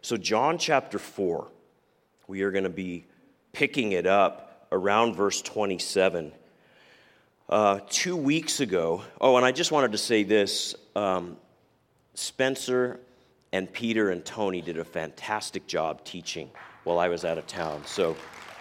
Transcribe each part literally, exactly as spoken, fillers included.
So John chapter four, we are going to be picking it up around verse twenty-seven. Uh, two weeks ago, oh, and I just wanted to say this, um, Spencer and Peter and Tony did a fantastic job teaching while I was out of town. So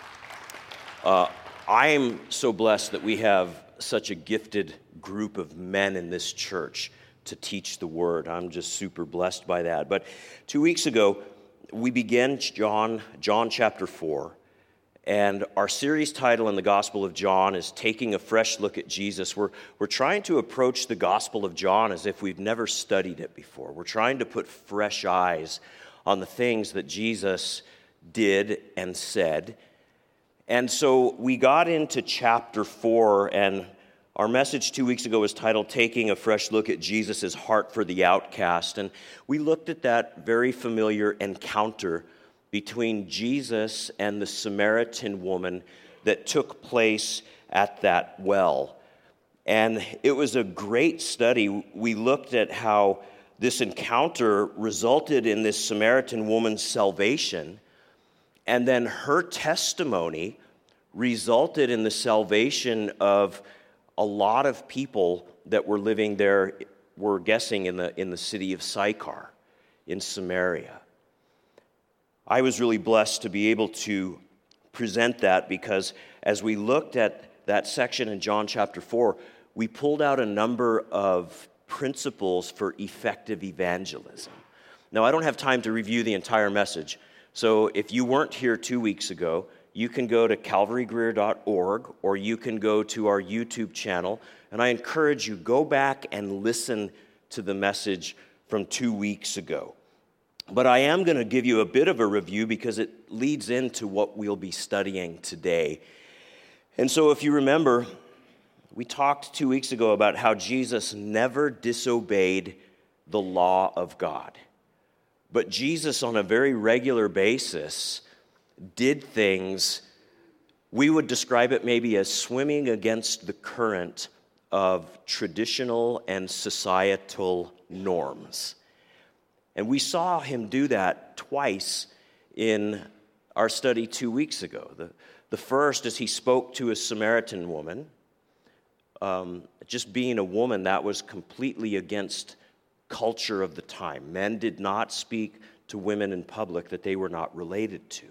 uh, I am so blessed that we have such a gifted group of men in this church to teach the word. I'm just super blessed by that. But two weeks ago, we began John, John chapter four, and our series title in the Gospel of John is Taking a Fresh Look at Jesus. We're, we're trying to approach the Gospel of John as if we've never studied it before. We're trying to put fresh eyes on the things that Jesus did and said. And so we got into chapter four, and our message two weeks ago was titled Taking a Fresh Look at Jesus' Heart for the Outcast. And we looked at that very familiar encounter between Jesus and the Samaritan woman that took place at that well. And it was a great study. We looked at how this encounter resulted in this Samaritan woman's salvation, and then her testimony resulted in the salvation of a lot of people that were living there, we're guessing, in the in the city of Sychar, in Samaria. I was really blessed to be able to present that because as we looked at that section in John chapter four, we pulled out a number of principles for effective evangelism. Now, I don't have time to review the entire message, so if you weren't here two weeks ago, you can go to calvary greer dot org or you can go to our YouTube channel, and I encourage you, go back and listen to the message from two weeks ago. But I am going to give you a bit of a review because it leads into what we'll be studying today. And so if you remember, we talked two weeks ago about how Jesus never disobeyed the law of God. But Jesus, on a very regular basis, did things, we would describe it maybe as swimming against the current of traditional and societal norms. And we saw him do that twice in our study two weeks ago. The, the first is he spoke to a Samaritan woman. Um, just being a woman, that was completely against culture of the time. Men did not speak to women in public that they were not related to.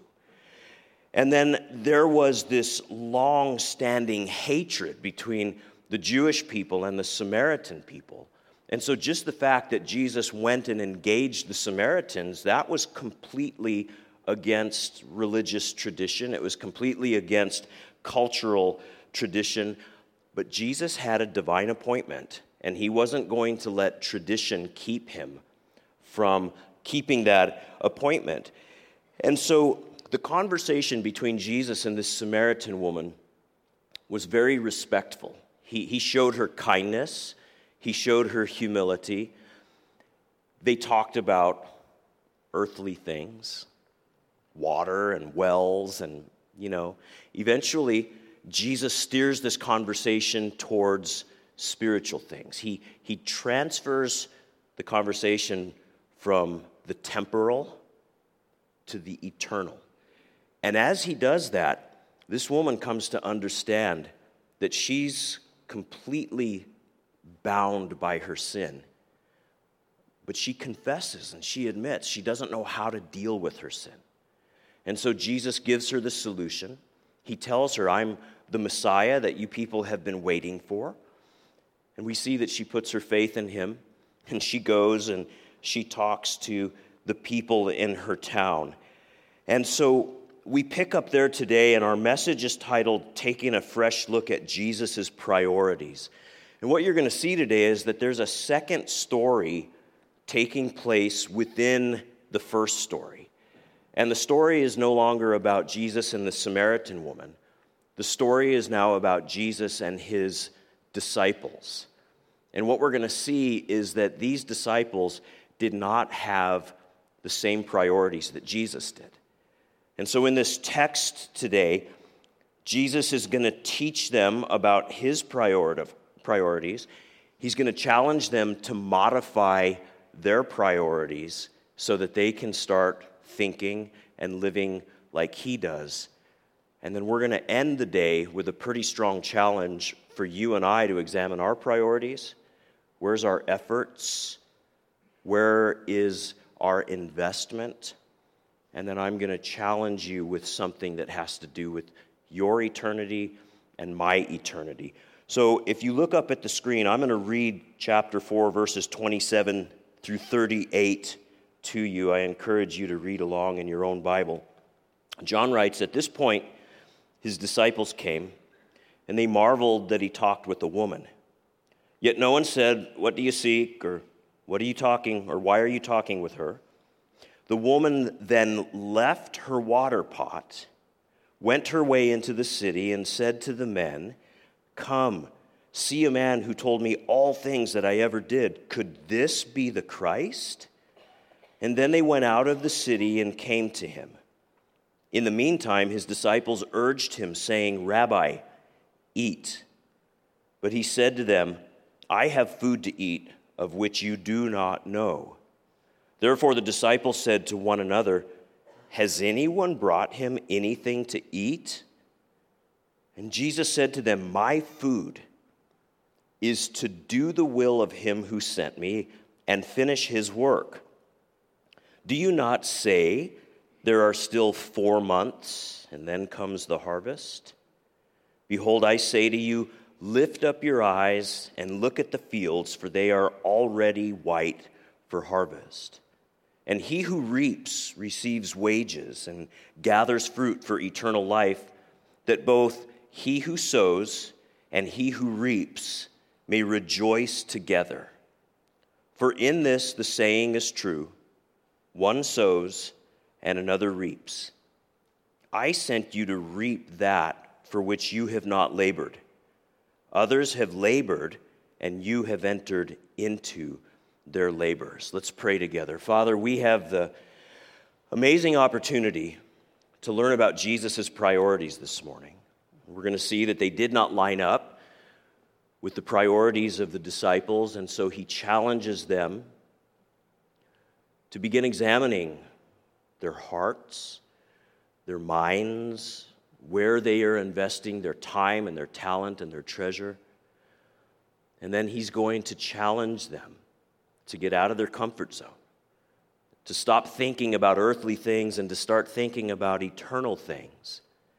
And then there was this long-standing hatred between the Jewish people and the Samaritan people. And so just the fact that Jesus went and engaged the Samaritans, that was completely against religious tradition. It was completely against cultural tradition. But Jesus had a divine appointment, and he wasn't going to let tradition keep him from keeping that appointment. And so the conversation between Jesus and this Samaritan woman was very respectful. He, he showed her kindness. He showed her humility. They talked about earthly things, water and wells, and, you know, eventually Jesus steers this conversation towards spiritual things. He, he transfers the conversation from the temporal to the eternal. And as he does that, this woman comes to understand that she's completely bound by her sin. But she confesses and she admits she doesn't know how to deal with her sin. And so Jesus gives her the solution. He tells her, I'm the Messiah that you people have been waiting for. And we see that she puts her faith in him, and she goes and she talks to the people in her town. And so we pick up there today, and our message is titled, Taking a Fresh Look at Jesus' Priorities. And what you're going to see today is that there's a second story taking place within the first story. And the story is no longer about Jesus and the Samaritan woman. The story is now about Jesus and his disciples. And what we're going to see is that these disciples did not have the same priorities that Jesus did. And so in this text today, Jesus is going to teach them about his priorities. He's going to challenge them to modify their priorities so that they can start thinking and living like he does. And then we're going to end the day with a pretty strong challenge for you and I to examine our priorities. Where's our efforts? Where is our investment? And then I'm going to challenge you with something that has to do with your eternity and my eternity. So if you look up at the screen, I'm going to read chapter four, verses twenty-seven through thirty-eight to you. I encourage you to read along in your own Bible. John writes, "At this point, his disciples came, and they marveled that he talked with a woman. Yet no one said, 'What do you seek?' or 'What are you talking?' or 'Why are you talking with her?' The woman then left her water pot, went her way into the city, and said to the men, 'Come, see a man who told me all things that I ever did. Could this be the Christ?' And then they went out of the city and came to him. In the meantime, his disciples urged him, saying, 'Rabbi, eat.' But he said to them, 'I have food to eat of which you do not know.' Therefore the disciples said to one another, 'Has anyone brought him anything to eat?' And Jesus said to them, 'My food is to do the will of him who sent me and finish his work. Do you not say, there are still four months, and then comes the harvest? Behold, I say to you, lift up your eyes and look at the fields, for they are already white for harvest. And he who reaps receives wages and gathers fruit for eternal life, that both he who sows and he who reaps may rejoice together. For in this the saying is true, one sows and another reaps. I sent you to reap that for which you have not labored. Others have labored, and you have entered into their labors." Let's pray together. Father, we have the amazing opportunity to learn about Jesus' priorities this morning. We're going to see that they did not line up with the priorities of the disciples, and so he challenges them to begin examining their hearts, their minds, where they are investing their time and their talent and their treasure. And then he's going to challenge them to get out of their comfort zone, to stop thinking about earthly things and to start thinking about eternal things.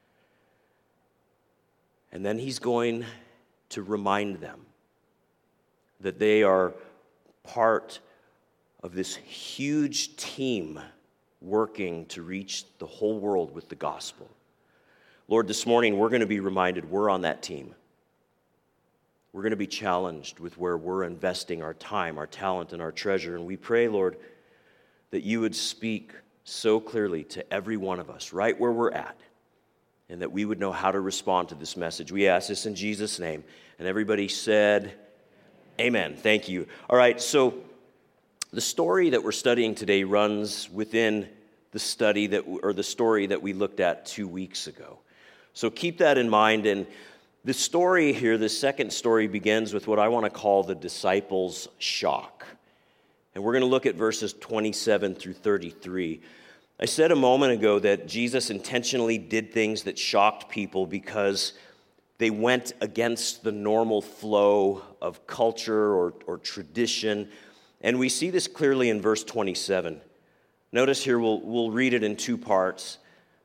And then he's going to remind them that they are part of this huge team working to reach the whole world with the gospel. Lord, this morning we're going to be reminded we're on that team. We're going to be challenged with where we're investing our time, our talent, and our treasure. And we pray, Lord, that you would speak so clearly to every one of us right where we're at, and that we would know how to respond to this message. We ask this in Jesus' name. And everybody said, amen. Thank you. All right, so the story that we're studying today runs within the study that, or the story that we looked at two weeks ago. So keep that in mind. And the story here, the second story, begins with what I want to call the disciples' shock. And we're going to look at verses twenty-seven through thirty-three. I said a moment ago that Jesus intentionally did things that shocked people because they went against the normal flow of culture or, or tradition. And we see this clearly in verse twenty-seven. Notice here, we'll, we'll read it in two parts.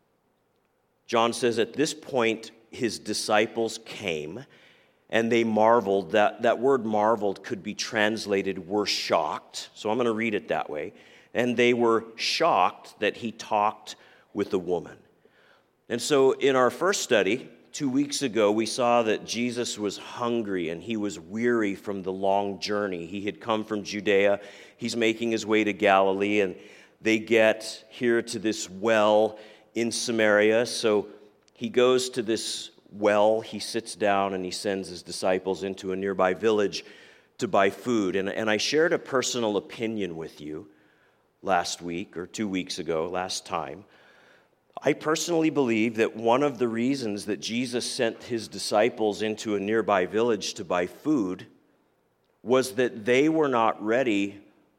John says, at this point, his disciples came, and they marveled. That, that word marveled could be translated, were shocked. So I'm going to read it that way. And they were shocked that he talked with a woman. And so in our first study, two weeks ago, we saw that Jesus was hungry and he was weary from the long journey. He had come from Judea. He's making his way to Galilee, and they get here to this well in Samaria. So he goes to this well, he sits down, and he sends his disciples into a nearby village to buy food. And, and I shared a personal opinion with you last week, or two weeks ago, last time. I personally believe that one of the reasons that Jesus sent his disciples into a nearby village to buy food was that they were not ready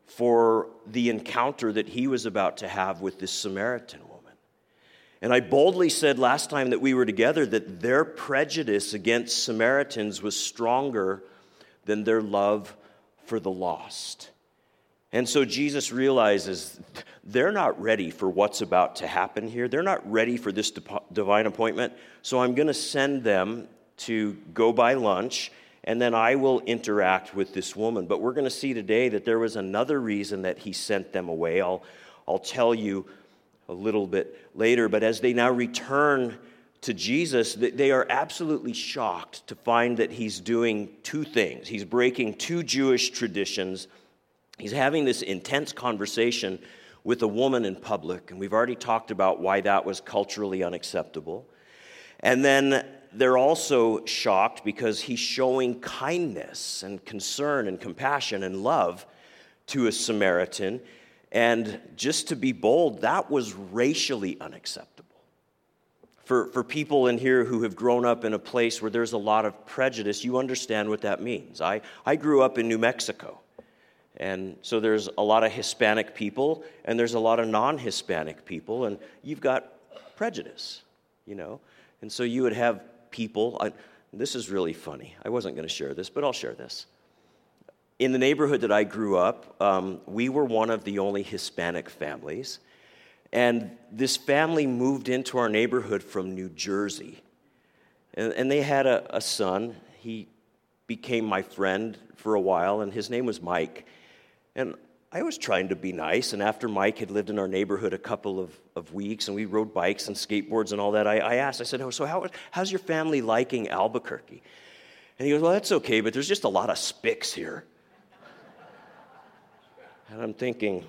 for the encounter that he was about to have with this Samaritan woman. And I boldly said last time that we were together that their prejudice against Samaritans was stronger than their love for the lost. And so Jesus realizes they're not ready for what's about to happen here. They're not ready for this divine appointment. So I'm going to send them to go buy lunch, and then I will interact with this woman. But we're going to see today that there was another reason that he sent them away. I'll, I'll tell you a little bit later. But as they now return to Jesus, they are absolutely shocked to find that he's doing two things. He's breaking two Jewish traditions. He's having this intense conversation with a woman in public, and we've already talked about why that was culturally unacceptable. And then they're also shocked because he's showing kindness and concern and compassion and love to a Samaritan. And just to be bold, that was racially unacceptable. For, for people in here who have grown up in a place where there's a lot of prejudice, you understand what that means. I, I grew up in New Mexico. And so there's a lot of Hispanic people, and there's a lot of non-Hispanic people, and you've got prejudice, you know. And so you would have people, I, this is really funny. I wasn't going to share this, but I'll share this. In the neighborhood that I grew up, um, we were one of the only Hispanic families, and this family moved into our neighborhood from New Jersey. And, and they had a, a son. He became my friend for a while, and his name was Mike. And I was trying to be nice, and after Mike had lived in our neighborhood a couple of, of weeks, and we rode bikes and skateboards and all that, I, I asked, I said, oh, so how, how's your family liking Albuquerque? And he goes, well, that's okay, but there's just a lot of spics here. And I'm thinking,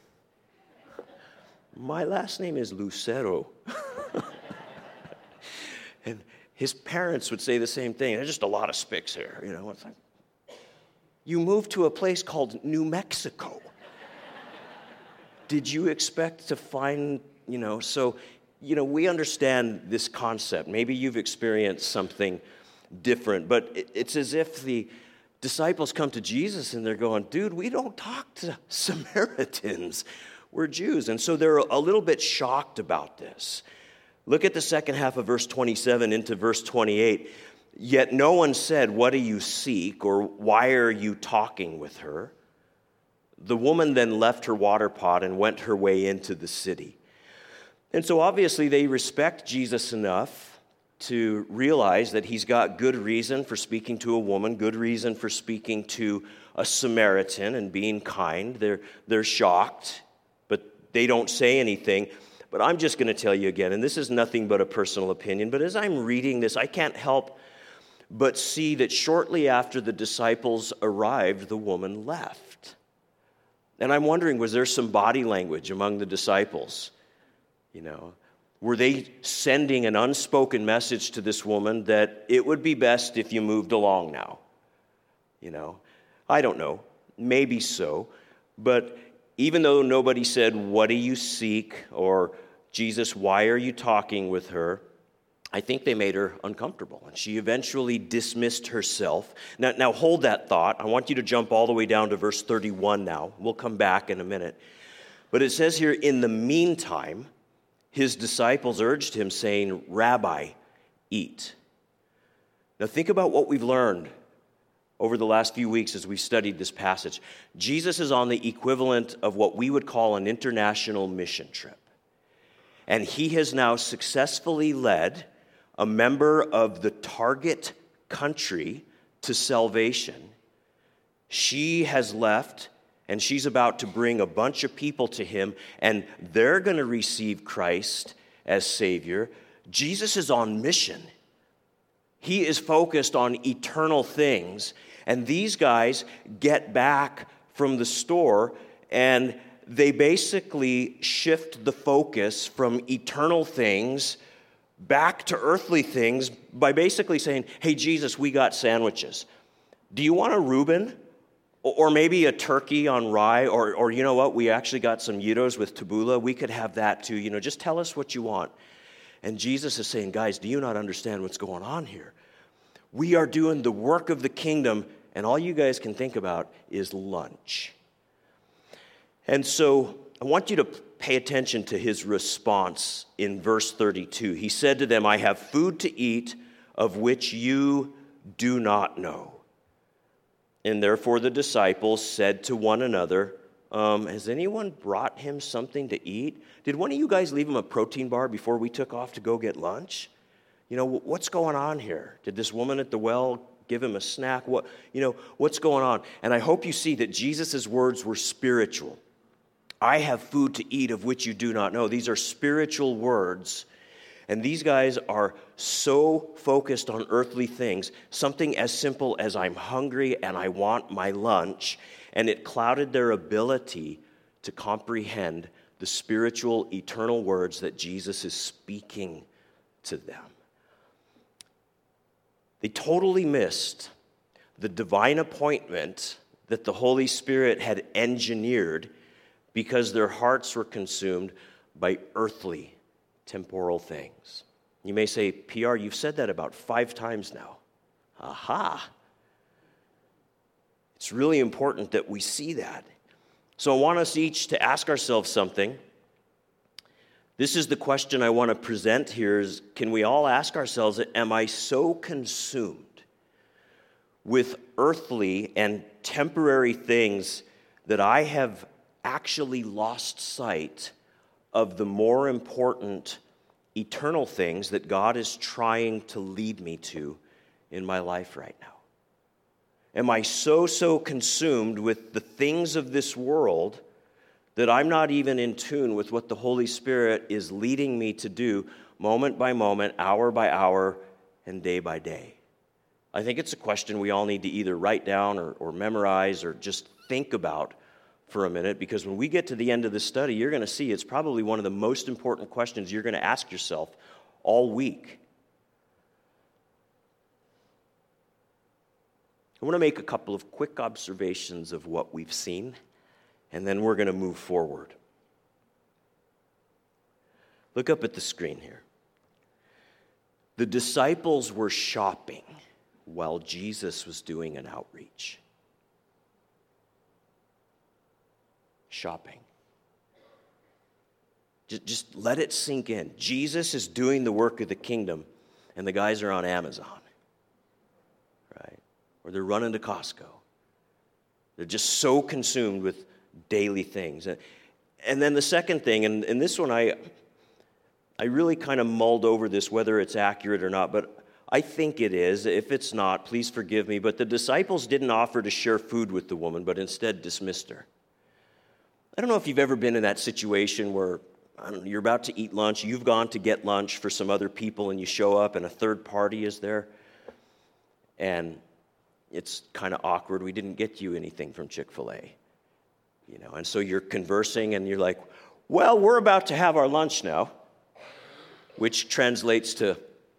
my last name is Lucero. And his parents would say the same thing. There's just a lot of spics here, you know. It's like, you moved to a place called New Mexico. Did you expect to find, you know, so, you know, we understand this concept. Maybe you've experienced something different, but it's as if the disciples come to Jesus and they're going, dude, we don't talk to Samaritans. We're Jews. And so they're a little bit shocked about this. Look at the second half of verse twenty-seven into verse twenty-eight. Yet no one said, what do you seek, or why are you talking with her? The woman then left her water pot and went her way into the city. And so obviously they respect Jesus enough to realize that he's got good reason for speaking to a woman, good reason for speaking to a Samaritan and being kind. They're, they're shocked, but they don't say anything. But I'm just going to tell you again, and this is nothing but a personal opinion, but as I'm reading this, I can't help but see that shortly after the disciples arrived, the woman left. And I'm wondering, was there some body language among the disciples? You know, were they sending an unspoken message to this woman that it would be best if you moved along now? You know, I don't know. Maybe so. But even though nobody said, what do you seek? Or, Jesus, why are you talking with her? I think they made her uncomfortable, and she eventually dismissed herself. Now, now, hold that thought. I want you to jump all the way down to verse thirty-one now. We'll come back in a minute. But it says here, in the meantime, his disciples urged him, saying, Rabbi, eat. Now, think about what we've learned over the last few weeks as we've studied this passage. Jesus is on the equivalent of what we would call an international mission trip. And he has now successfully led a member of the target country to salvation. She has left, and she's about to bring a bunch of people to him, and they're going to receive Christ as Savior. Jesus is on mission. He is focused on eternal things, and these guys get back from the store, and they basically shift the focus from eternal things back to earthly things by basically saying, hey, Jesus, we got sandwiches. Do you want a Reuben? Or maybe a turkey on rye? Or, or you know what, we actually got some gyros with tabbouleh. We could have that too. You know, just tell us what you want. And Jesus is saying, guys, do you not understand what's going on here? We are doing the work of the kingdom, and all you guys can think about is lunch. And so I want you to pay attention to his response in verse thirty-two. He said to them, I have food to eat of which you do not know. And therefore the disciples said to one another, um, has anyone brought him something to eat? Did one of you guys leave him a protein bar before we took off to go get lunch? You know, what's going on here? Did this woman at the well give him a snack? What, you know, what's going on? And I hope you see that Jesus' words were spiritual. I have food to eat of which you do not know. These are spiritual words. And these guys are so focused on earthly things, something as simple as I'm hungry and I want my lunch, and it clouded their ability to comprehend the spiritual, eternal words that Jesus is speaking to them. They totally missed the divine appointment that the Holy Spirit had engineered because their hearts were consumed by earthly, temporal things. You may say, P R, you've said that about five times now. Aha! It's really important that we see that. So I want us each to ask ourselves something. This is the question I want to present here is, can we all ask ourselves, am I so consumed with earthly and temporary things that I have actually lost sight of the more important eternal things that God is trying to lead me to in my life right now? Am I so, so consumed with the things of this world that I'm not even in tune with what the Holy Spirit is leading me to do moment by moment, hour by hour, and day by day? I think it's a question we all need to either write down or, or memorize or just think about for a minute, because when we get to the end of the study, you're going to see it's probably one of the most important questions you're going to ask yourself all week. I want to make a couple of quick observations of what we've seen, and then we're going to move forward. Look up at the screen here. The disciples were shopping while Jesus was doing an outreach. Shopping. Just, just let it sink in. Jesus is doing the work of the kingdom, and the guys are on Amazon, right? Or they're running to Costco. They're just so consumed with daily things. And then the second thing, and, and this one I, I really kind of mulled over this, whether it's accurate or not, but I think it is. If it's not, please forgive me. But the disciples didn't offer to share food with the woman, but instead dismissed her. I don't know if you've ever been in that situation where I don't know, you're about to eat lunch, you've gone to get lunch for some other people, and you show up and a third party is there. And it's kind of awkward. We didn't get you anything from Chick-fil-A. You know, and so you're conversing and you're like, well, we're about to have our lunch now, which translates to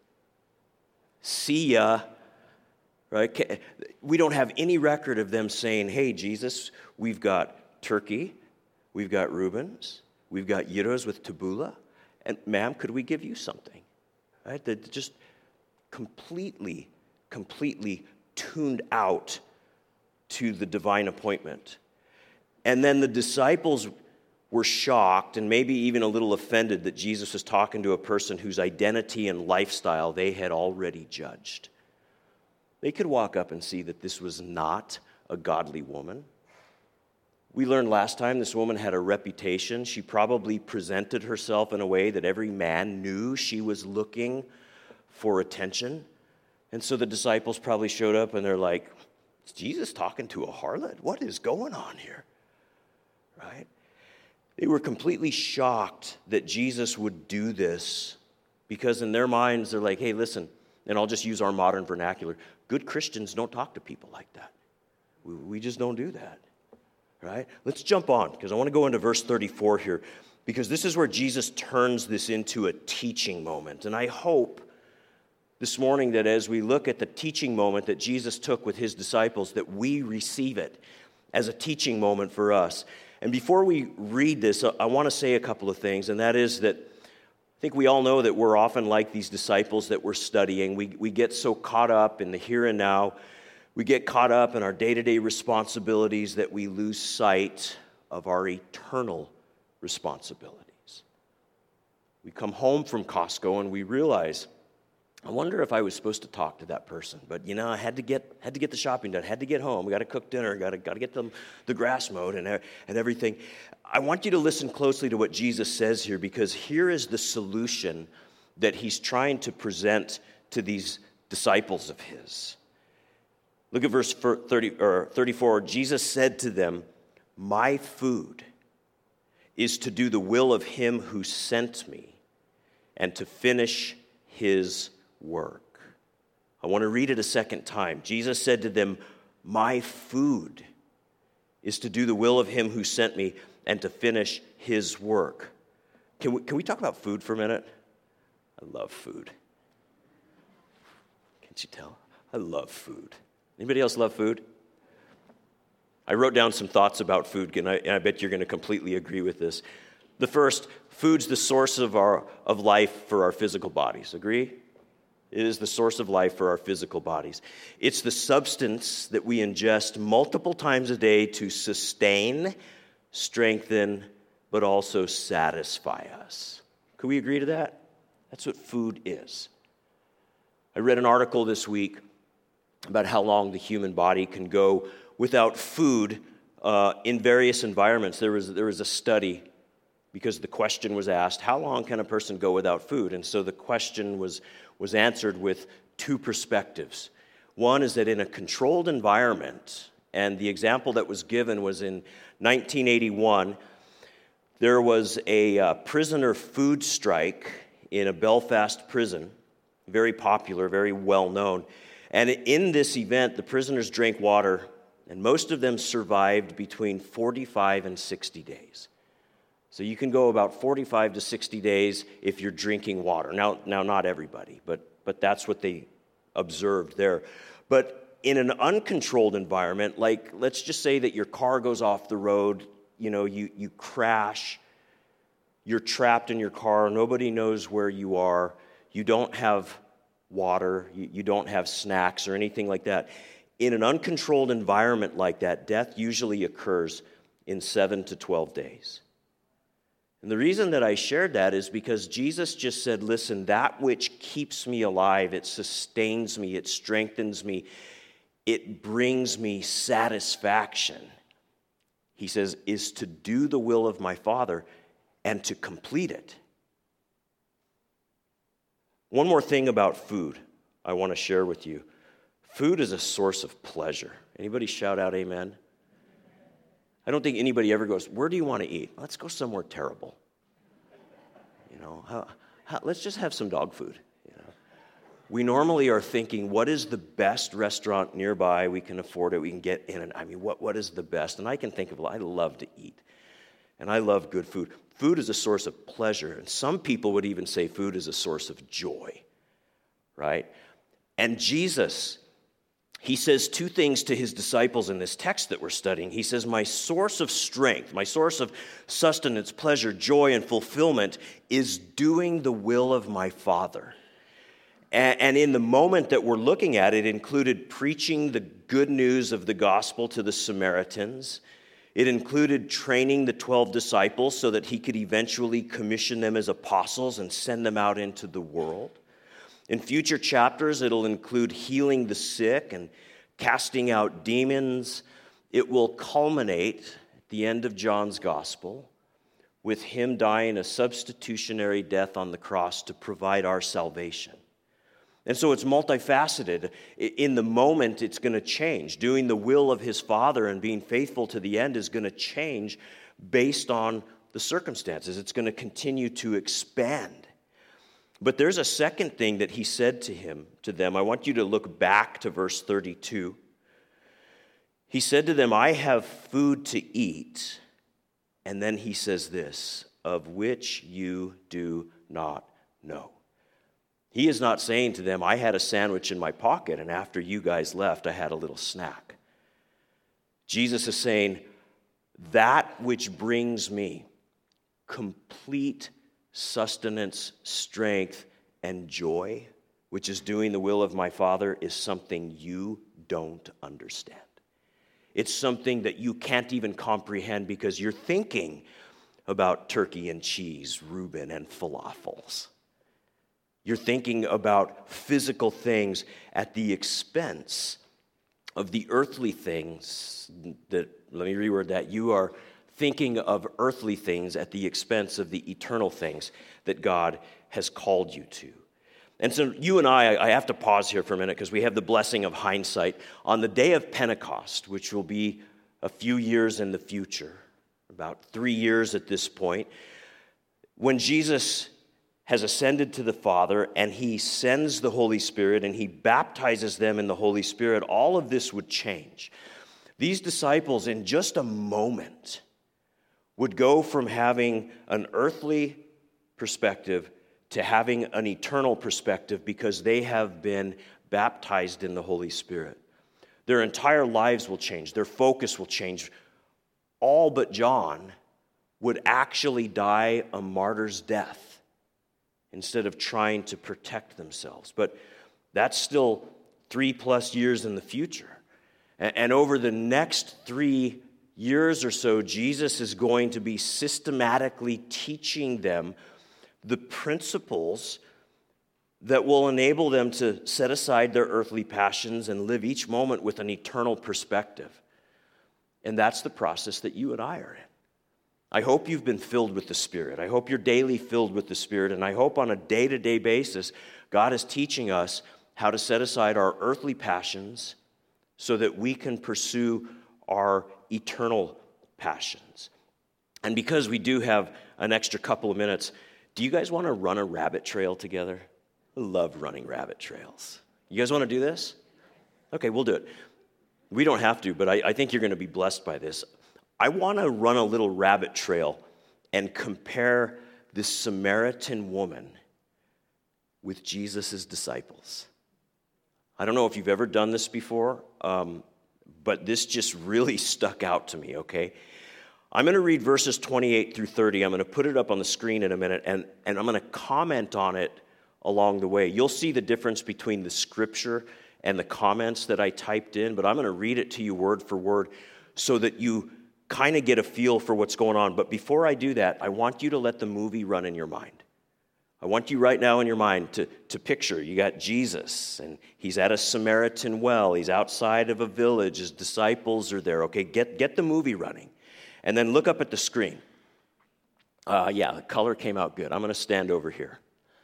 see ya, right? We don't have any record of them saying, hey, Jesus, we've got turkey, we've got Reubens, we've got gyros with tabbouleh, and ma'am, could we give you something? Right? They're just completely, completely tuned out to the divine appointment. And then the disciples were shocked and maybe even a little offended that Jesus was talking to a person whose identity and lifestyle they had already judged. They could walk up and see that this was not a godly woman. We learned last time this woman had a reputation. She probably presented herself in a way that every man knew she was looking for attention. And so the disciples probably showed up and they're like, is Jesus talking to a harlot? What is going on here? Right? They were completely shocked that Jesus would do this because in their minds, they're like, hey, listen, and I'll just use our modern vernacular. Good Christians don't talk to people like that. We, we just don't do that. Right? Let's jump on because I want to go into verse thirty-four here because this is where Jesus turns this into a teaching moment. And I hope this morning that as we look at the teaching moment that Jesus took with his disciples, that we receive it as a teaching moment for us. And before we read this, I want to say a couple of things, and that is that I think we all know that we're often like these disciples that we're studying. We, we get so caught up in the here and now. We get caught up in our day-to-day responsibilities that we lose sight of our eternal responsibilities. We come home from Costco and we realize, I wonder if I was supposed to talk to that person, but you know, I had to get had to get the shopping done, had to get home, we got to cook dinner, got to got to get the, the grass mowed and, and everything. I want you to listen closely to what Jesus says here, because here is the solution that he's trying to present to these disciples of his. Look at verse thirty or thirty-four. Jesus said to them, "My food is to do the will of him who sent me and to finish his work." I want to read it a second time. Jesus said to them, "My food is to do the will of him who sent me and to finish his work." Can we, can we talk about food for a minute? I love food. Can't you tell? I love food. Anybody else love food? I wrote down some thoughts about food, and I, and I bet you're going to completely agree with this. The first, food's the source of our of life for our physical bodies. Agree? It is the source of life for our physical bodies. It's the substance that we ingest multiple times a day to sustain, strengthen, but also satisfy us. Could we agree to that? That's what food is. I read an article this week about how long the human body can go without food uh, in various environments. There was, there was a study because the question was asked, how long can a person go without food? And so the question was, was answered with two perspectives. One is that in a controlled environment, and the example that was given was in nineteen eighty-one, there was a uh, prisoner food strike in a Belfast prison, very popular, very well known. And in this event, the prisoners drank water, and most of them survived between forty-five and sixty days. So you can go about forty-five to sixty days if you're drinking water. Now, now not everybody, but, but that's what they observed there. But in an uncontrolled environment, like let's just say that your car goes off the road, you know, you, you crash, you're trapped in your car, nobody knows where you are, you don't have water, you, you don't have snacks or anything like that. In an uncontrolled environment like that, death usually occurs in seven to twelve days. And the reason that I shared that is because Jesus just said, listen, that which keeps me alive, it sustains me, it strengthens me, it brings me satisfaction, he says, is to do the will of my Father and to complete it. One more thing about food I want to share with you. Food is a source of pleasure. Anybody shout out amen? I don't think anybody ever goes, where do you want to eat? Let's go somewhere terrible. You know, how, how, let's just have some dog food. You know, we normally are thinking, what is the best restaurant nearby? We can afford it. We can get in. And I mean, what what is the best? And I can think of, I love to eat, and I love good food. Food is a source of pleasure, and some people would even say food is a source of joy, right? And Jesus, he says two things to his disciples in this text that we're studying. He says, my source of strength, my source of sustenance, pleasure, joy, and fulfillment is doing the will of my Father. And in the moment that we're looking at, it included preaching the good news of the gospel to the Samaritans. It included training the twelve disciples so that he could eventually commission them as apostles and send them out into the world. In future chapters, it'll include healing the sick and casting out demons. It will culminate at the end of John's gospel with him dying a substitutionary death on the cross to provide our salvation. And so it's multifaceted. In the moment, it's going to change. Doing the will of his Father and being faithful to the end is going to change based on the circumstances. It's going to continue to expand. But there's a second thing that he said to him, to them. I want you to look back to verse thirty-two. He said to them, I have food to eat. And then he says this, of which you do not know. He is not saying to them, I had a sandwich in my pocket, and after you guys left, I had a little snack. Jesus is saying, that which brings me complete sustenance, strength, and joy, which is doing the will of my Father, is something you don't understand. It's something that you can't even comprehend because you're thinking about turkey and cheese, Reuben, and falafels. You're thinking about physical things at the expense of the earthly things that, let me reword that, you are thinking of earthly things at the expense of the eternal things that God has called you to. And so you and I, I have to pause here for a minute because we have the blessing of hindsight. On the day of Pentecost, which will be a few years in the future, about three years at this point, when Jesus has ascended to the Father and he sends the Holy Spirit and he baptizes them in the Holy Spirit, all of this would change. These disciples, in just a moment, would go from having an earthly perspective to having an eternal perspective because they have been baptized in the Holy Spirit. Their entire lives will change. Their focus will change. All but John would actually die a martyr's death instead of trying to protect themselves. But that's still three plus years in the future. And over the next three years or so, Jesus is going to be systematically teaching them the principles that will enable them to set aside their earthly passions and live each moment with an eternal perspective. And that's the process that you and I are in. I hope you've been filled with the Spirit. I hope you're daily filled with the Spirit. And I hope on a day-to-day basis, God is teaching us how to set aside our earthly passions so that we can pursue our eternal passions. And because we do have an extra couple of minutes, do you guys want to run a rabbit trail together? I love running rabbit trails. You guys want to do this? Okay, we'll do it. We don't have to, but I, I think you're going to be blessed by this. I want to run a little rabbit trail and compare this Samaritan woman with Jesus' disciples. I don't know if you've ever done this before, um, but this just really stuck out to me, okay? I'm going to read verses twenty-eight through thirty. I'm going to put it up on the screen in a minute, and, and I'm going to comment on it along the way. You'll see the difference between the scripture and the comments that I typed in, but I'm going to read it to you word for word so that you kind of get a feel for what's going on. But before I do that, I want you to let the movie run in your mind. I want you right now in your mind to, to picture, you got Jesus, and he's at a Samaritan well. He's outside of a village. His disciples are there. Okay, get, get the movie running. And then look up at the screen. Uh, yeah, the color came out good. I'm going to stand over here.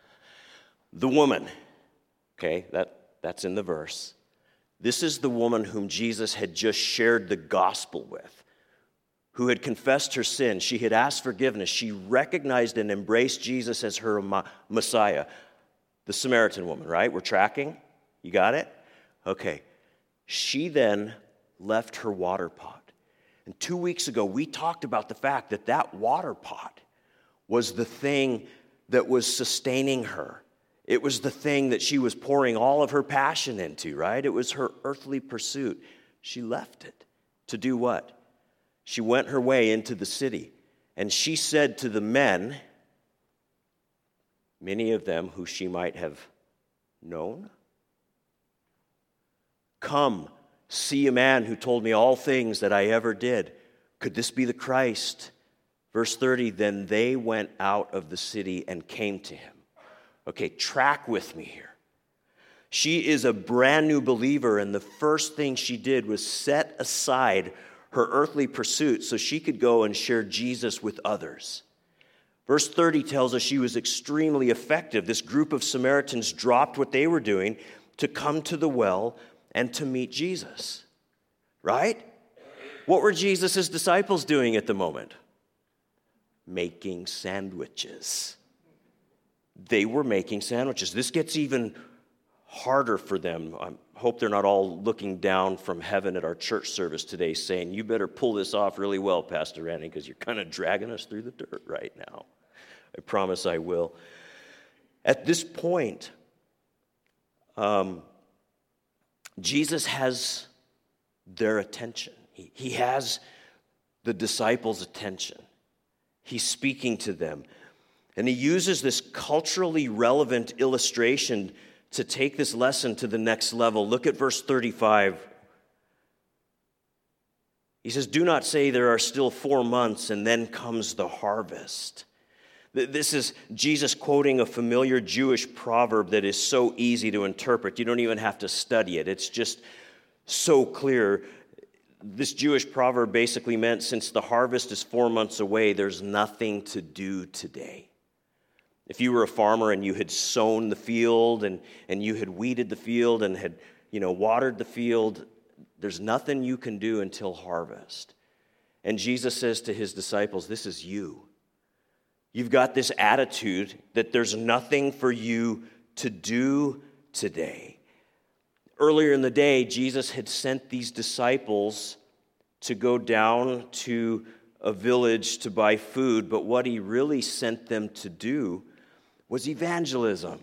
The woman, okay, that, that's in the verse. This is the woman whom Jesus had just shared the gospel with, who had confessed her sin. She had asked forgiveness. She recognized and embraced Jesus as her Messiah. The Samaritan woman, right? We're tracking? You got it? Okay. She then left her water pot. And two weeks ago, we talked about the fact that that water pot was the thing that was sustaining her. It was the thing that she was pouring all of her passion into, right? It was her earthly pursuit. She left it to do what? She went her way into the city, and she said to the men, many of them who she might have known, "Come, see a man who told me all things that I ever did. Could this be the Christ?" Verse thirty, then they went out of the city and came to him. Okay, track with me here. She is a brand new believer, and the first thing she did was set aside her earthly pursuit so she could go and share Jesus with others. Verse thirty tells us she was extremely effective. This group of Samaritans dropped what they were doing to come to the well and to meet Jesus, right? What were Jesus' disciples doing at the moment? Making sandwiches. They were making sandwiches. This gets even harder for them. I hope they're not all looking down from heaven at our church service today saying, "You better pull this off really well, Pastor Randy, because you're kind of dragging us through the dirt right now." I promise I will. At this point, um, Jesus has their attention. He, he has the disciples' attention. He's speaking to them. And he uses this culturally relevant illustration to take this lesson to the next level. Look at verse thirty-five. He says, do not say there are still four months and then comes the harvest. This is Jesus quoting a familiar Jewish proverb that is so easy to interpret. You don't even have to study it. It's just so clear. This Jewish proverb basically meant since the harvest is four months away, there's nothing to do today. If you were a farmer and you had sown the field and, and you had weeded the field and had, you know, watered the field, there's nothing you can do until harvest. And Jesus says to his disciples, this is you. You've got this attitude that there's nothing for you to do today. Earlier in the day, Jesus had sent these disciples to go down to a village to buy food, but what he really sent them to do was evangelism.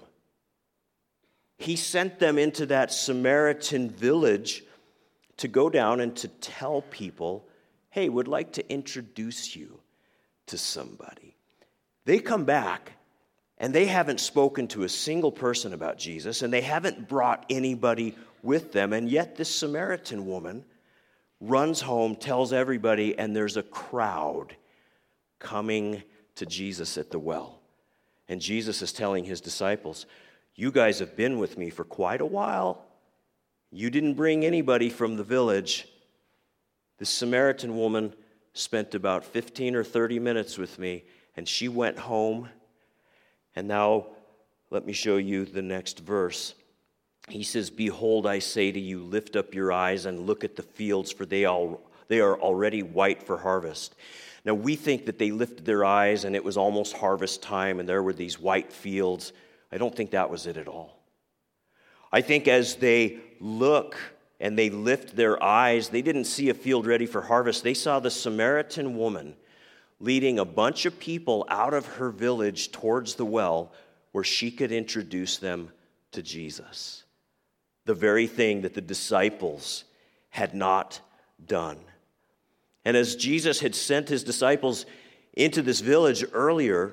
He sent them into that Samaritan village to go down and to tell people, hey, would like to introduce you to somebody. They come back, and they haven't spoken to a single person about Jesus, and they haven't brought anybody with them, and yet this Samaritan woman runs home, tells everybody, and there's a crowd coming to Jesus at the well. And Jesus is telling his disciples, you guys have been with me for quite a while. You didn't bring anybody from the village. This Samaritan woman spent about fifteen or thirty minutes with me, and she went home. And now, let me show you the next verse. He says, behold, I say to you, lift up your eyes and look at the fields, for they all they are already white for harvest. Now, we think that they lifted their eyes and it was almost harvest time and there were these white fields. I don't think that was it at all. I think as they look and they lift their eyes, they didn't see a field ready for harvest. They saw the Samaritan woman leading a bunch of people out of her village towards the well where she could introduce them to Jesus. The very thing that the disciples had not done. And as Jesus had sent his disciples into this village earlier,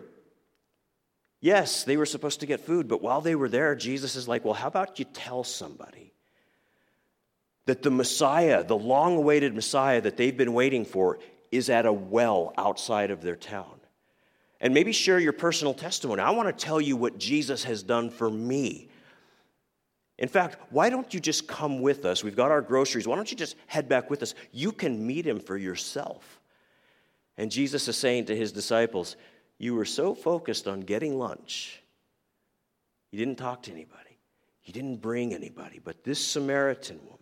yes, they were supposed to get food, but while they were there, Jesus is like, well, how about you tell somebody that the Messiah, the long-awaited Messiah that they've been waiting for, is at a well outside of their town. And maybe share your personal testimony. I want to tell you what Jesus has done for me. In fact, why don't you just come with us? We've got our groceries. Why don't you just head back with us? You can meet him for yourself. And Jesus is saying to his disciples, you were so focused on getting lunch, you didn't talk to anybody. You didn't bring anybody. But this Samaritan woman,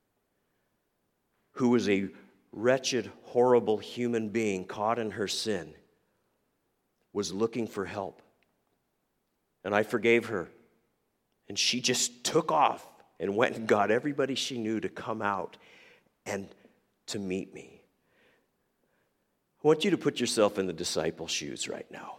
who was a wretched, horrible human being caught in her sin, was looking for help. And I forgave her. And she just took off and went and got everybody she knew to come out and to meet me. I want you to put yourself in the disciples' shoes right now.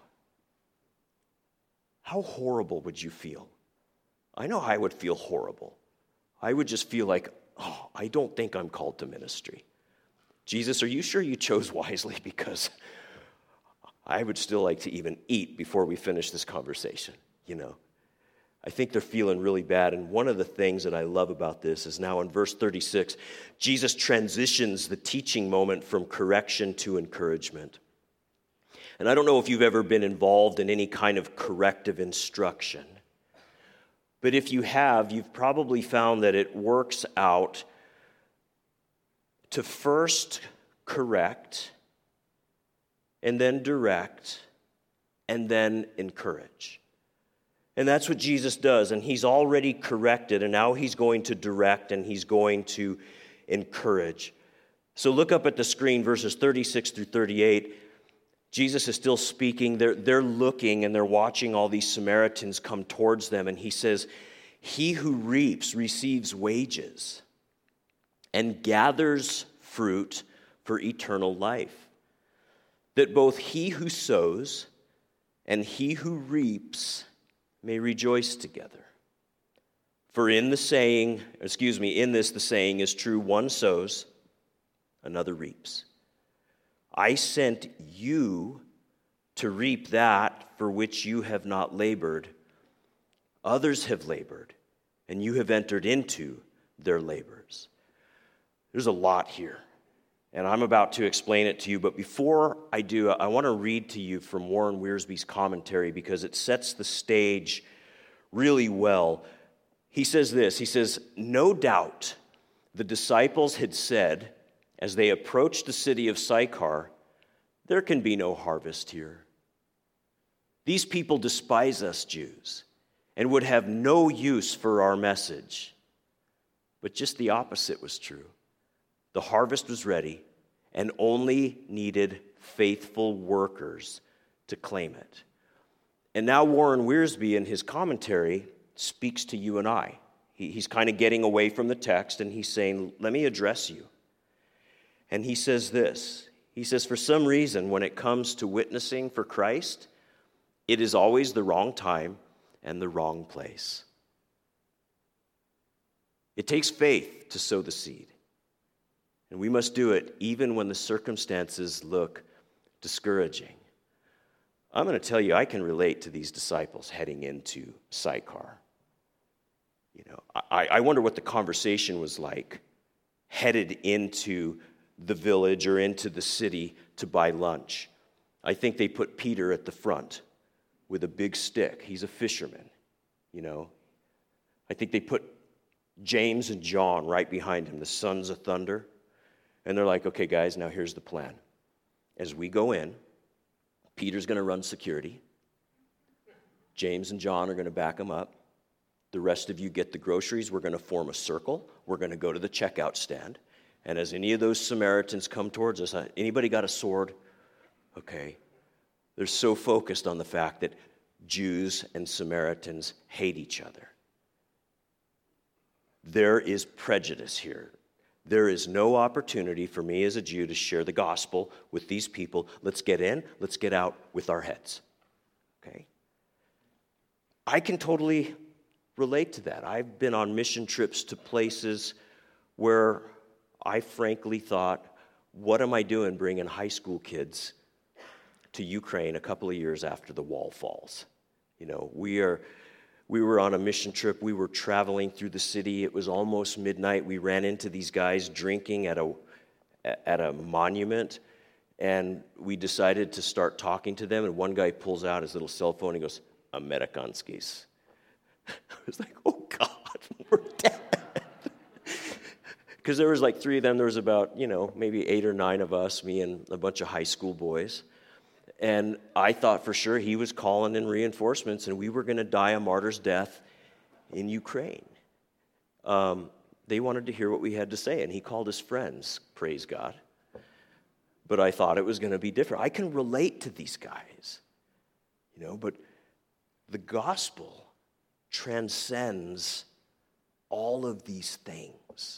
How horrible would you feel? I know I would feel horrible. I would just feel like, oh, I don't think I'm called to ministry. Jesus, are you sure you chose wisely? Because I would still like to even eat before we finish this conversation, you know. I think they're feeling really bad. And one of the things that I love about this is now in verse thirty-six, Jesus transitions the teaching moment from correction to encouragement. And I don't know if you've ever been involved in any kind of corrective instruction, but if you have, you've probably found that it works out to first correct, and then direct, and then encourage. And that's what Jesus does. And he's already corrected, and now he's going to direct, and he's going to encourage. So look up at the screen, verses thirty-six through thirty-eight. Jesus is still speaking. They're, they're looking, and they're watching all these Samaritans come towards them. And he says, he who reaps receives wages and gathers fruit for eternal life, that both he who sows and he who reaps may rejoice together. For in the saying, excuse me, in this the saying is true, one sows, another reaps. I sent you to reap that for which you have not labored. Others have labored, and you have entered into their labors. There's a lot here. And I'm about to explain it to you, but before I do, I want to read to you from Warren Wiersbe's commentary because it sets the stage really well. He says this, he says, "No doubt the disciples had said, as they approached the city of Sychar, 'There can be no harvest here. These people despise us Jews and would have no use for our message.' But just the opposite was true. The harvest was ready and only needed faithful workers to claim it." And now Warren Wiersbe in his commentary speaks to you and I. He, he's kind of getting away from the text and he's saying, let me address you. And he says this, he says, for some reason, when it comes to witnessing for Christ, it is always the wrong time and the wrong place. It takes faith to sow the seed. And we must do it even when the circumstances look discouraging. I'm going to tell you, I can relate to these disciples heading into Sychar. You know, I, I wonder what the conversation was like headed into the village or into the city to buy lunch. I think they put Peter at the front with a big stick. He's a fisherman, you know. I think they put James and John right behind him, the sons of thunder. And they're like, okay, guys, now here's the plan. As we go in, Peter's going to run security. James and John are going to back him up. The rest of you get the groceries. We're going to form a circle. We're going to go to the checkout stand. And as any of those Samaritans come towards us, anybody got a sword? Okay. They're so focused on the fact that Jews and Samaritans hate each other. There is prejudice here. There is no opportunity for me as a Jew to share the gospel with these people. Let's get in, let's get out with our heads. Okay? I can totally relate to that. I've been on mission trips to places where I frankly thought, what am I doing bringing high school kids to Ukraine a couple of years after the wall falls? You know, we are... We were on a mission trip. We were traveling through the city. It was almost midnight. We ran into these guys drinking at a at a monument, and we decided to start talking to them. And one guy pulls out his little cell phone and goes, "Amerikanskis." I was like, "Oh God, we're dead." Because there was like three of them. There was about, you know, maybe eight or nine of us, me and a bunch of high school boys. And I thought for sure he was calling in reinforcements and we were going to die a martyr's death in Ukraine. Um, they wanted to hear what we had to say, and he called his friends, praise God. But I thought it was going to be different. I can relate to these guys, you know, but the gospel transcends all of these things.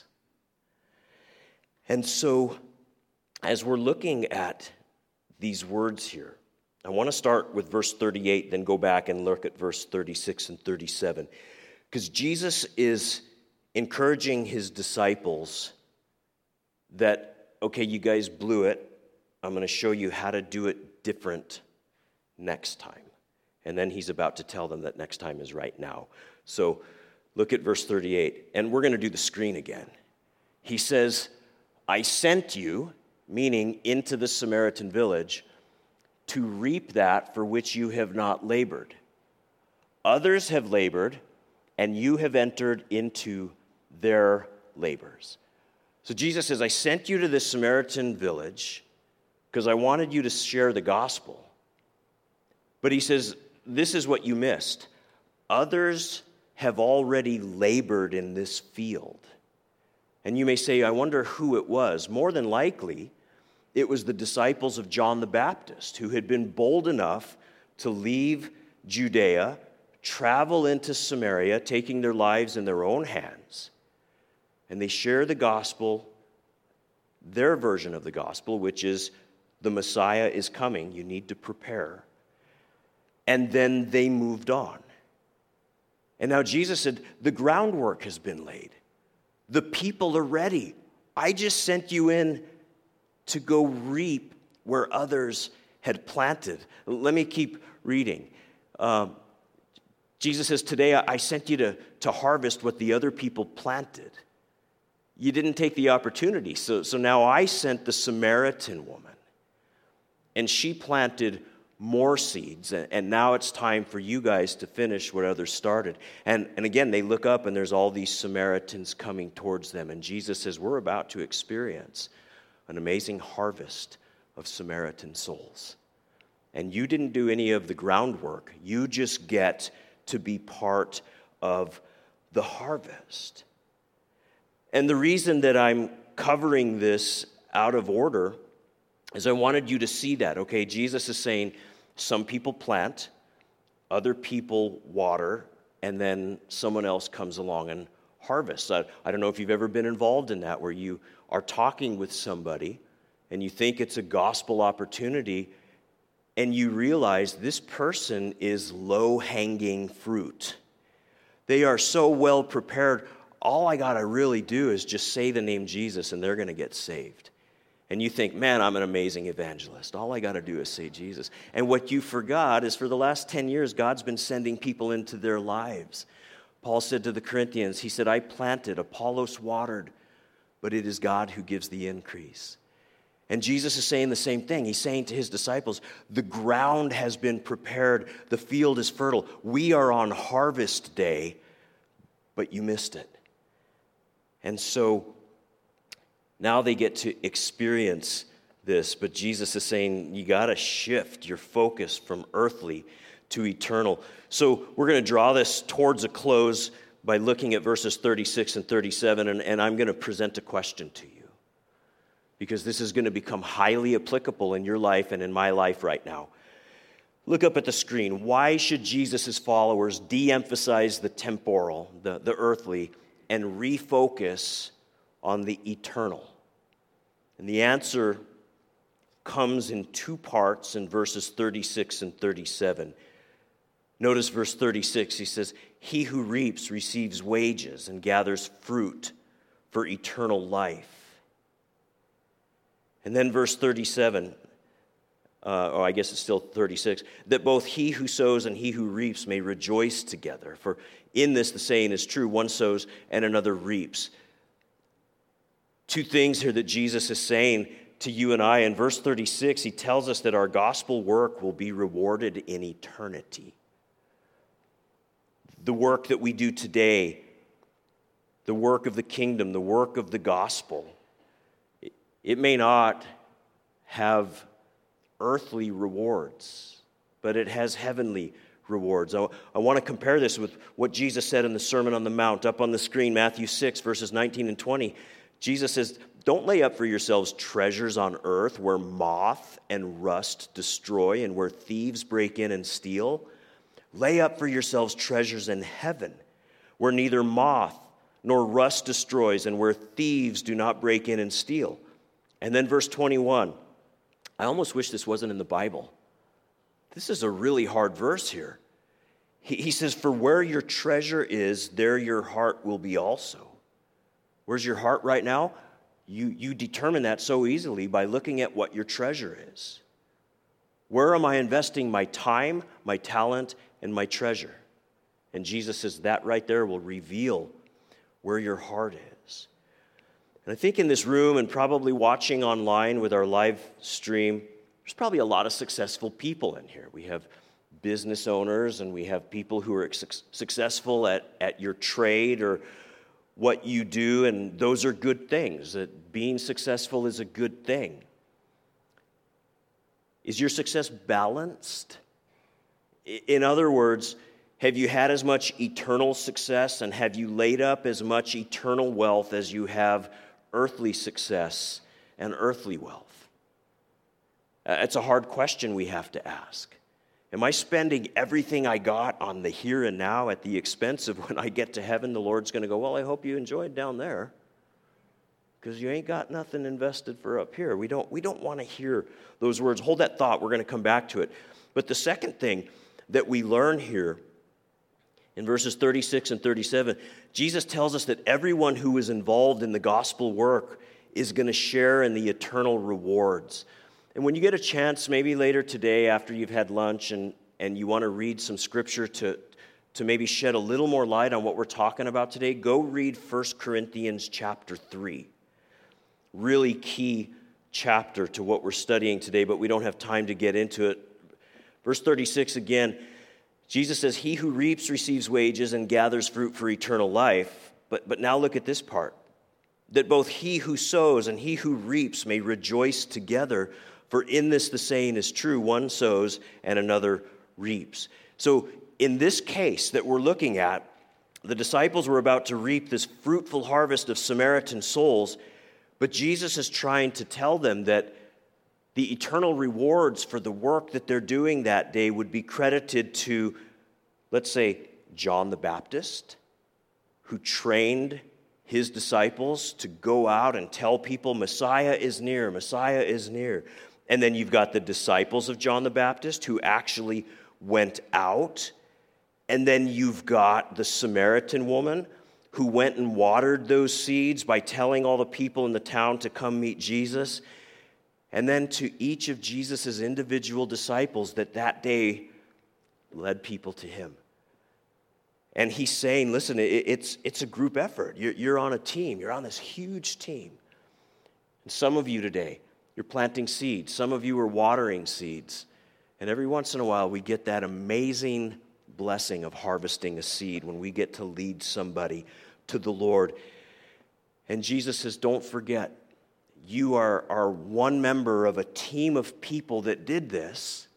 And so as we're looking at these words here, I want to start with verse thirty-eight, then go back and look at verse thirty-six and thirty-seven. Because Jesus is encouraging his disciples that, okay, you guys blew it. I'm going to show you how to do it different next time. And then he's about to tell them that next time is right now. So look at verse thirty-eight. And we're going to do the screen again. He says, I sent you, meaning into the Samaritan village, to reap that for which you have not labored. Others have labored, and you have entered into their labors. So Jesus says, I sent you to this Samaritan village because I wanted you to share the gospel. But he says, this is what you missed. Others have already labored in this field. And you may say, I wonder who it was. More than likely, it was the disciples of John the Baptist who had been bold enough to leave Judea, travel into Samaria, taking their lives in their own hands. And they share the gospel, their version of the gospel, which is the Messiah is coming. You need to prepare. And then they moved on. And now Jesus said, the groundwork has been laid. The people are ready. I just sent you in to go reap where others had planted. Let me keep reading. Um, Jesus says, today I sent you to, to harvest what the other people planted. you didn't take the opportunity. So, so now I sent the Samaritan woman, and she planted more seeds, and, and now it's time for you guys to finish what others started. And, and again, they look up, and there's all these Samaritans coming towards them, and Jesus says, we're about to experience an amazing harvest of Samaritan souls. And you didn't do any of the groundwork. You just get to be part of the harvest. And the reason that I'm covering this out of order is I wanted you to see that, okay? Jesus is saying some people plant, other people water, and then someone else comes along and harvests. I, I don't know if you've ever been involved in that, where you are talking with somebody and you think it's a gospel opportunity, and you realize this person is low-hanging fruit. They are so well prepared. All I got to really do is just say the name Jesus, and they're going to get saved. And you think, man, I'm an amazing evangelist. All I got to do is say Jesus. And what you forgot is for the last ten years, God's been sending people into their lives. Paul said to the Corinthians, he said, I planted, Apollos watered, but it is God who gives the increase. And Jesus is saying the same thing. He's saying to his disciples, the ground has been prepared. The field is fertile. We are on harvest day, but you missed it. And so now they get to experience this, but Jesus is saying you got to shift your focus from earthly to eternal. So we're going to draw this towards a close by looking at verses thirty-six and thirty-seven, and, and I'm going to present a question to you, because this is going to become highly applicable in your life and in my life right now. Look up at the screen. Why should Jesus' followers de-emphasize the temporal, the, the earthly, and refocus on the eternal? And the answer comes in two parts in verses thirty-six and thirty-seven. Notice verse thirty-six, he says, he who reaps receives wages and gathers fruit for eternal life. And then verse thirty-seven, uh, oh, I guess it's still thirty-six, that both he who sows and he who reaps may rejoice together. For in this the saying is true, one sows and another reaps. Two things here that Jesus is saying to you and I. In verse thirty-six, he tells us that our gospel work will be rewarded in eternity. The work that we do today, the work of the kingdom, the work of the gospel, it may not have earthly rewards, but it has heavenly rewards. I, I want to compare this with what Jesus said in the Sermon on the Mount. Up on the screen, Matthew six, verses nineteen and twenty. Jesus says, don't lay up for yourselves treasures on earth where moth and rust destroy and where thieves break in and steal. Lay up for yourselves treasures in heaven where neither moth nor rust destroys and where thieves do not break in and steal. And then verse twenty-one, I almost wish this wasn't in the Bible. This is a really hard verse here. He, he says, for where your treasure is, there your heart will be also. Where's your heart right now? You, you determine that so easily by looking at what your treasure is. Where am I investing my time, my talent, and my treasure? And Jesus says that right there will reveal where your heart is. And I think in this room and probably watching online with our live stream, there's probably a lot of successful people in here. We have business owners and we have people who are su- successful at, at your trade or what you do, and those are good things. That being successful is a good thing. Is your success balanced? In other words, have you had as much eternal success and have you laid up as much eternal wealth as you have earthly success and earthly wealth? Uh, it's a hard question we have to ask. Am I spending everything I got on the here and now at the expense of when I get to heaven, the Lord's going to go, well, I hope you enjoyed down there because you ain't got nothing invested for up here. We don't, we don't want to hear those words. Hold that thought. We're going to come back to it. But the second thing that we learn here in verses thirty-six and thirty-seven, Jesus tells us that everyone who is involved in the gospel work is going to share in the eternal rewards. And when you get a chance, maybe later today after you've had lunch and, and you want to read some scripture to, to maybe shed a little more light on what we're talking about today, go read First Corinthians chapter three. Really key chapter to what we're studying today, but we don't have time to get into it. Verse thirty-six again, Jesus says, "He who reaps receives wages and gathers fruit for eternal life." But, but now look at this part. "That both he who sows and he who reaps may rejoice together, for in this the saying is true, one sows and another reaps." So in this case that we're looking at, the disciples were about to reap this fruitful harvest of Samaritan souls, but Jesus is trying to tell them that the eternal rewards for the work that they're doing that day would be credited to, let's say, John the Baptist, who trained his disciples to go out and tell people Messiah is near, Messiah is near. And then you've got the disciples of John the Baptist who actually went out. And then you've got the Samaritan woman who went and watered those seeds by telling all the people in the town to come meet Jesus. And then to each of Jesus' individual disciples that that day led people to him. And he's saying, listen, it's, it's a group effort. You're, you're on a team. You're on this huge team. And some of you today, you're planting seeds. Some of you are watering seeds. And every once in a while, we get that amazing blessing of harvesting a seed when we get to lead somebody to the Lord. And Jesus says, don't forget, you are, are one member of a team of people that did this.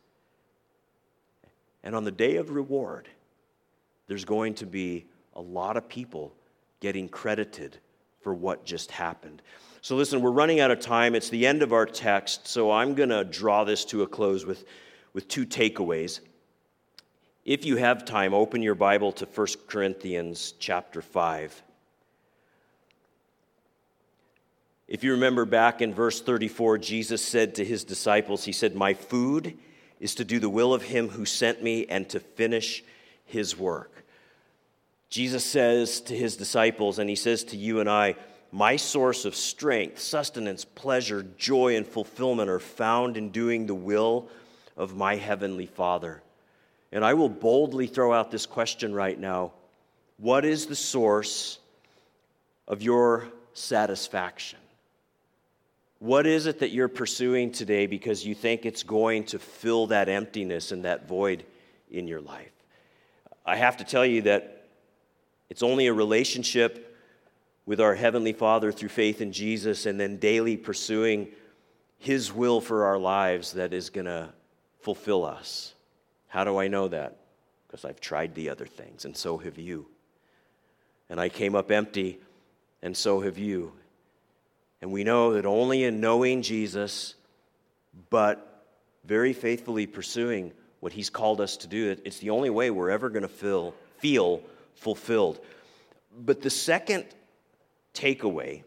And on the day of reward, there's going to be a lot of people getting credited for what just happened. So listen, we're running out of time. It's the end of our text, so I'm going to draw this to a close with, with two takeaways. If you have time, open your Bible to First Corinthians chapter five. If you remember back in verse thirty-four, Jesus said to his disciples, he said, "My food is to do the will of him who sent me and to finish his work." Jesus says to his disciples, and he says to you and I, my source of strength, sustenance, pleasure, joy, and fulfillment are found in doing the will of my heavenly Father. And I will boldly throw out this question right now. What is the source of your satisfaction? What is it that you're pursuing today because you think it's going to fill that emptiness and that void in your life? I have to tell you that it's only a relationship with our Heavenly Father through faith in Jesus and then daily pursuing His will for our lives that is going to fulfill us. How do I know that? Because I've tried the other things, and so have you. And I came up empty, and so have you. And we know that only in knowing Jesus, but very faithfully pursuing what He's called us to do, it's the only way we're ever going to feel, feel fulfilled. But the second takeaway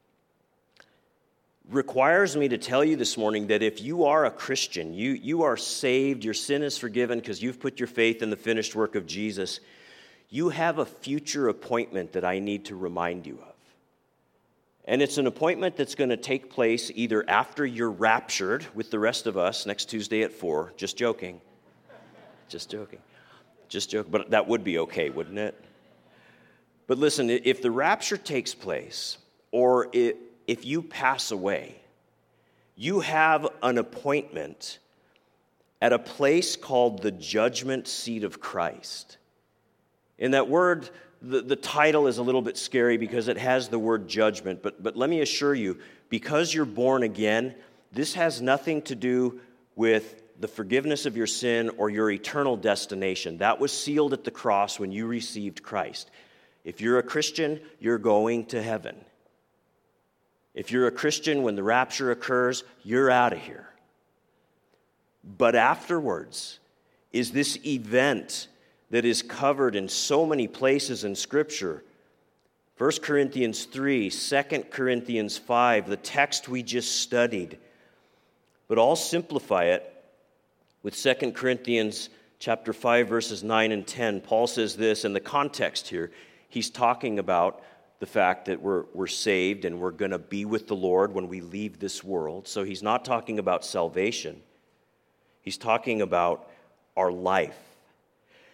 requires me to tell you this morning that if you are a Christian, you, you are saved, your sin is forgiven because you've put your faith in the finished work of Jesus, you have a future appointment that I need to remind you of. And it's an appointment that's going to take place either after you're raptured with the rest of us next Tuesday at four. Just joking. Just joking. Just joking. But that would be okay, wouldn't it? But listen, if the rapture takes place, or it, if you pass away, you have an appointment at a place called the judgment seat of Christ. And that word, the, the title is a little bit scary because it has the word judgment. But, but let me assure you, because you're born again, this has nothing to do with the forgiveness of your sin or your eternal destination. That was sealed at the cross when you received Christ. If you're a Christian, you're going to heaven. If you're a Christian, when the rapture occurs, you're out of here. But afterwards is this event that is covered in so many places in Scripture. First Corinthians three, Second Corinthians five, the text we just studied. But I'll simplify it with Second Corinthians chapter five, verses nine and ten. Paul says this in the context here. He's talking about the fact that we're, we're saved and we're going to be with the Lord when we leave this world. So he's not talking about salvation. He's talking about our life.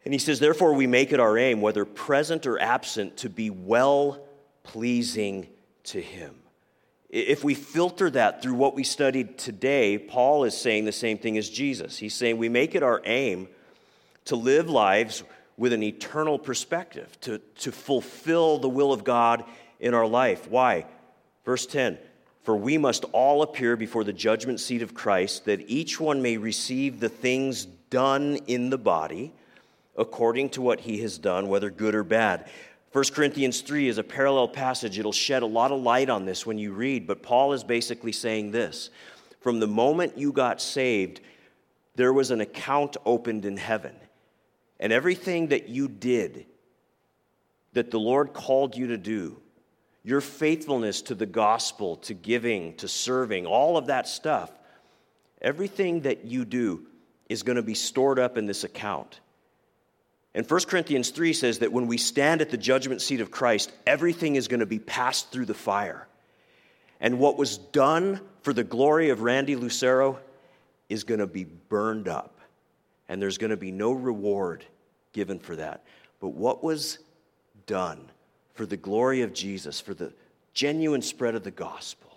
And he says, therefore we make it our aim, whether present or absent, to be well-pleasing to him. If we filter that through what we studied today, Paul is saying the same thing as Jesus. He's saying we make it our aim to live lives with an eternal perspective, to, to fulfill the will of God in our life. Why? Verse ten, for we must all appear before the judgment seat of Christ, that each one may receive the things done in the body according to what he has done, whether good or bad. First Corinthians three is a parallel passage. It'll shed a lot of light on this when you read, but Paul is basically saying this. From the moment you got saved, there was an account opened in heaven. And everything that you did, that the Lord called you to do, your faithfulness to the gospel, to giving, to serving, all of that stuff, everything that you do is going to be stored up in this account. And First Corinthians three says that when we stand at the judgment seat of Christ, everything is going to be passed through the fire. And what was done for the glory of Randy Lucero is going to be burned up. And there's going to be no reward given for that. But what was done for the glory of Jesus, for the genuine spread of the gospel,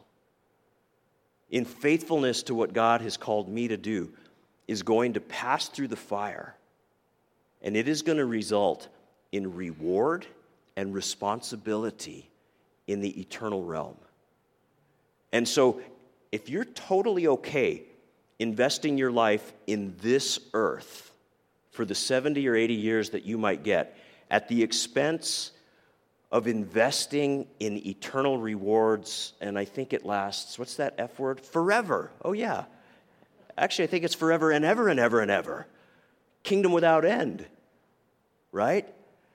in faithfulness to what God has called me to do, is going to pass through the fire. And it is going to result in reward and responsibility in the eternal realm. And so, if you're totally okay investing your life in this earth for the seventy or eighty years that you might get, at the expense of investing in eternal rewards, and I think it lasts, what's that F word? Forever. Oh, yeah. Actually, I think it's forever and ever and ever and ever. Kingdom without end, right?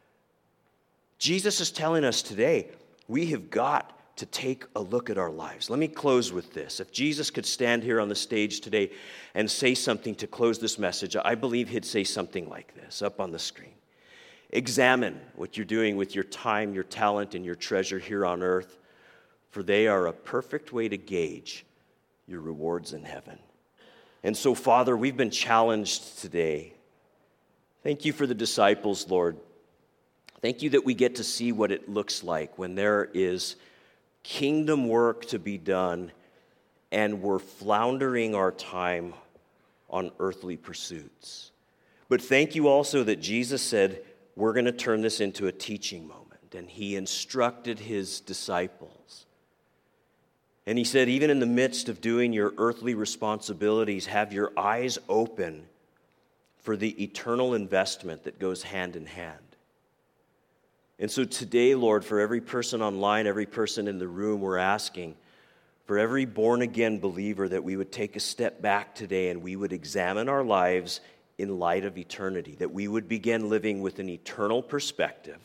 Jesus is telling us today, we have got to take a look at our lives. Let me close with this. If Jesus could stand here on the stage today and say something to close this message, I believe he'd say something like this up on the screen. Examine what you're doing with your time, your talent, and your treasure here on earth, for they are a perfect way to gauge your rewards in heaven. And so, Father, we've been challenged today. Thank you for the disciples, Lord. Thank you that we get to see what it looks like when there is kingdom work to be done and we're floundering our time on earthly pursuits. But thank you also that Jesus said, we're going to turn this into a teaching moment. And he instructed his disciples. And he said, even in the midst of doing your earthly responsibilities, have your eyes open for the eternal investment that goes hand in hand. And so today, Lord, for every person online, every person in the room, we're asking for every born-again believer that we would take a step back today and we would examine our lives in light of eternity, that we would begin living with an eternal perspective,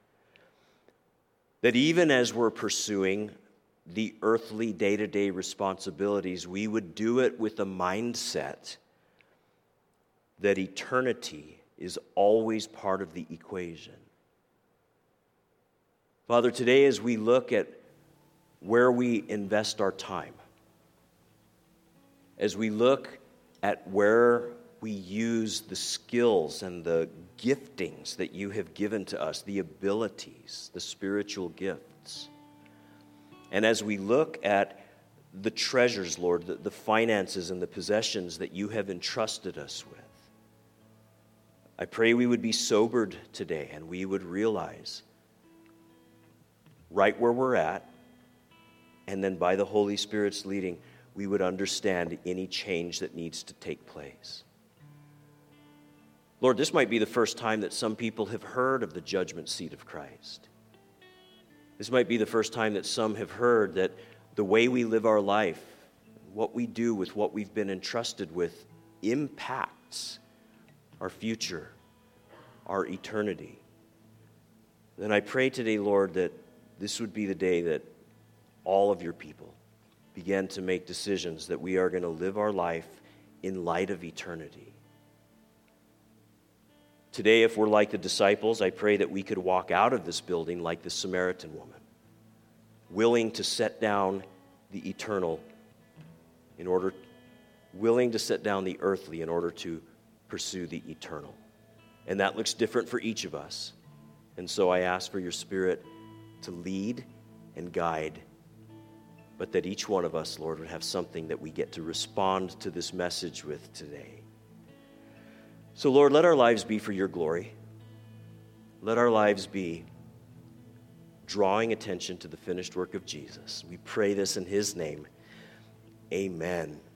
that even as we're pursuing the earthly day-to-day responsibilities, we would do it with a mindset that eternity is always part of the equation. Father, today as we look at where we invest our time, as we look at where we use the skills and the giftings that you have given to us, the abilities, the spiritual gifts, and as we look at the treasures, Lord, the, the finances and the possessions that you have entrusted us with, I pray we would be sobered today and we would realize right where we're at, and then by the Holy Spirit's leading, we would understand any change that needs to take place. Lord, this might be the first time that some people have heard of the judgment seat of Christ. This might be the first time that some have heard that the way we live our life, what we do with what we've been entrusted with, impacts our future, our eternity. Then I pray today, Lord, that this would be the day that all of your people begin to make decisions that we are going to live our life in light of eternity. Today, if we're like the disciples, I pray that we could walk out of this building like the Samaritan woman, willing to set down the eternal in order, willing to set down the earthly in order to pursue the eternal. And that looks different for each of us. And so I ask for your Spirit to lead and guide, but that each one of us, Lord, would have something that we get to respond to this message with today. So, Lord, let our lives be for your glory. Let our lives be drawing attention to the finished work of Jesus. We pray this in his name. Amen.